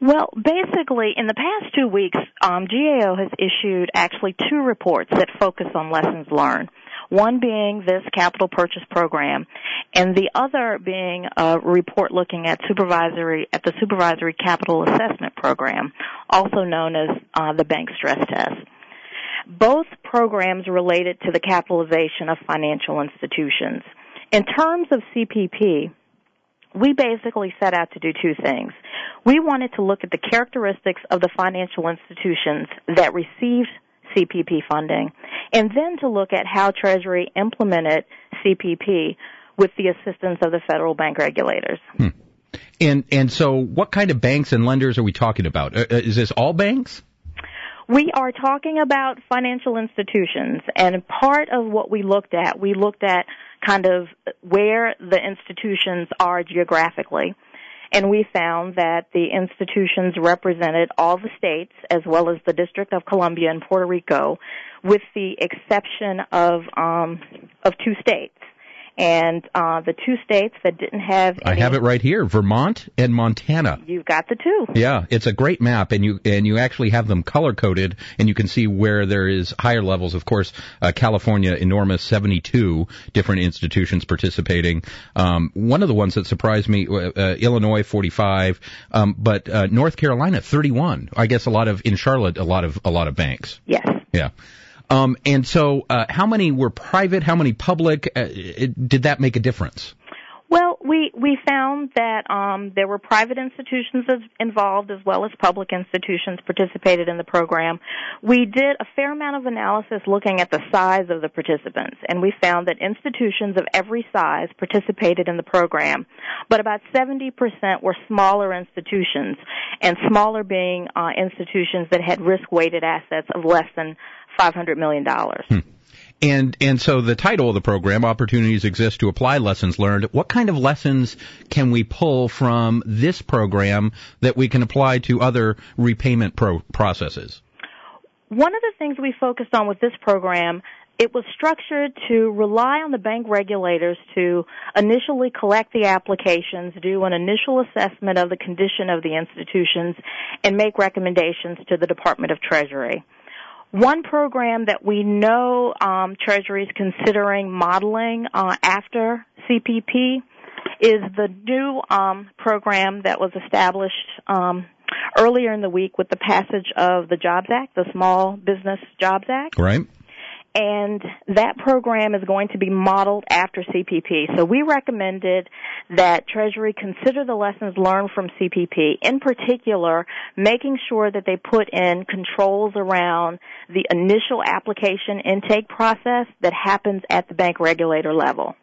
Well, basically, in the past 2 weeks, GAO has issued actually 2 reports that focus on lessons learned. One being this capital purchase program, and the other being a report looking at the supervisory capital assessment program, also known as the bank stress test. Both programs related to the capitalization of financial institutions. In terms of CPP, we basically set out to do 2 things. We wanted to look at the characteristics of the financial institutions that received CPP funding, and then to look at how Treasury implemented CPP with the assistance of the federal bank regulators. And so what kind of banks and lenders are we talking about? Is this all banks? We are talking about financial institutions, and part of what we looked at kind of where the institutions are geographically. And we found that the institutions represented all the states as well as the District of Columbia and Puerto Rico, with the exception of 2 states. And the 2 states that didn't have any, I have it right here, Vermont and Montana. You've got the 2. Yeah, it's a great map, and you actually have them color-coded, and you can see where there is higher levels. Of course, California, enormous, 72 different institutions participating. One of the ones that surprised me, Illinois, 45, but North Carolina, 31. I guess in Charlotte, a lot of banks. Yes. Yeah. And so, how many were private? How many public? Did that make a difference? Well, we found that there were private institutions involved as well as public institutions participated in the program. We did a fair amount of analysis looking at the size of the participants, and we found that institutions of every size participated in the program, but about 70% were smaller institutions, and smaller being institutions that had risk-weighted assets of less than $500 million. And so the title of the program, Opportunities Exist to Apply Lessons Learned. What kind of lessons can we pull from this program that we can apply to other repayment processes? One of the things we focused on with this program, it was structured to rely on the bank regulators to initially collect the applications, do an initial assessment of the condition of the institutions, and make recommendations to the Department of Treasury. One program that we know Treasury is considering modeling after CPP is the new program that was established earlier in the week with the passage of the Jobs Act, the Small Business Jobs Act. Right. And that program is going to be modeled after CPP. So we recommended that Treasury consider the lessons learned from CPP, in particular, making sure that they put in controls around the initial application intake process that happens at the bank regulator level.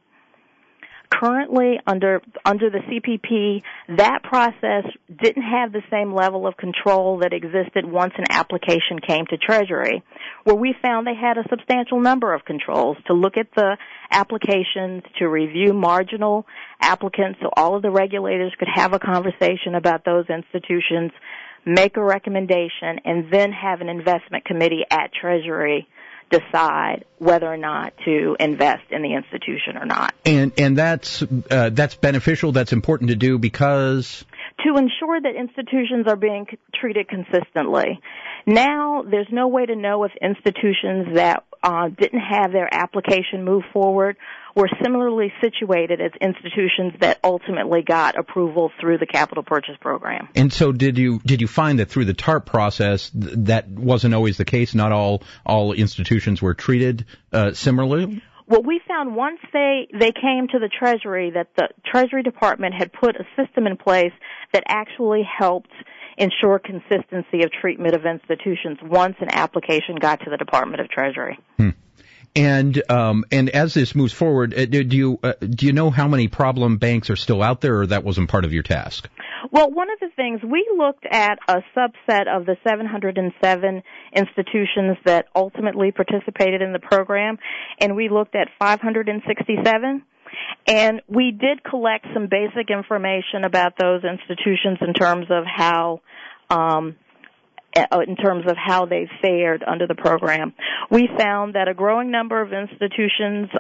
Currently, under the CPP, that process didn't have the same level of control that existed once an application came to Treasury, where we found they had a substantial number of controls to look at the applications, to review marginal applicants, so all of the regulators could have a conversation about those institutions, make a recommendation, and then have an investment committee at Treasury decide whether or not to invest in the institution or not. And that's beneficial, that's important to do because? To ensure that institutions are being treated consistently. Now, there's no way to know if institutions that didn't have their application move forward were similarly situated as institutions that ultimately got approval through the capital purchase program. And so did you find that through the TARP process that wasn't always the case? Not all institutions were treated similarly? Well, we found once they came to the Treasury that the Treasury Department had put a system in place that actually helped ensure consistency of treatment of institutions once an application got to the Department of Treasury. And as this moves forward, do you know how many problem banks are still out there, or that wasn't part of your task? Well, one of the things, we looked at a subset of the 707 institutions that ultimately participated in the program, and we looked at 567. And we did collect some basic information about those institutions in terms of how they fared under the program. We found that a growing number of institutions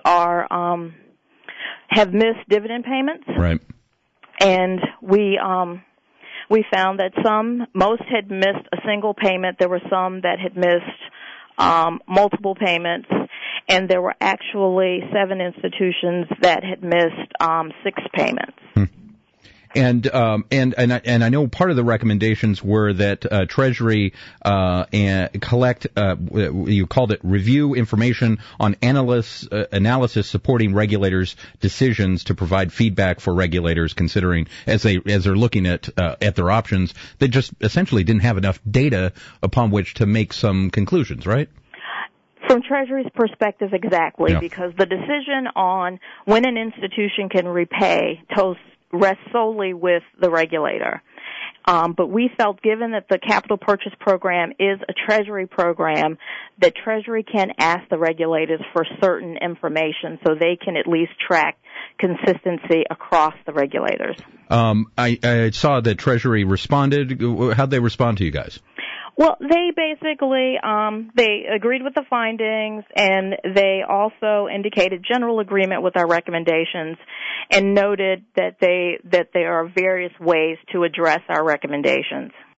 have missed dividend payments. Right. And we we found that most had missed a single payment. There were some that had missed multiple payments, and there were actually 7 institutions that had missed 6 payments. And I know part of the recommendations were that Treasury and collect you called it review information on analysis supporting regulators' decisions to provide feedback for regulators considering as they're looking at their options. They just essentially didn't have enough data upon which to make some conclusions, right? From Treasury's perspective, exactly, Yeah. because the decision on when an institution can repay rests solely with the regulator. But we felt, given that the capital purchase program is a Treasury program, that Treasury can ask the regulators for certain information so they can at least track consistency across the regulators. I saw that Treasury responded. How'd they respond to you guys? Well, they basically, they agreed with the findings, and they also indicated general agreement with our recommendations and noted that there are various ways to address our recommendations.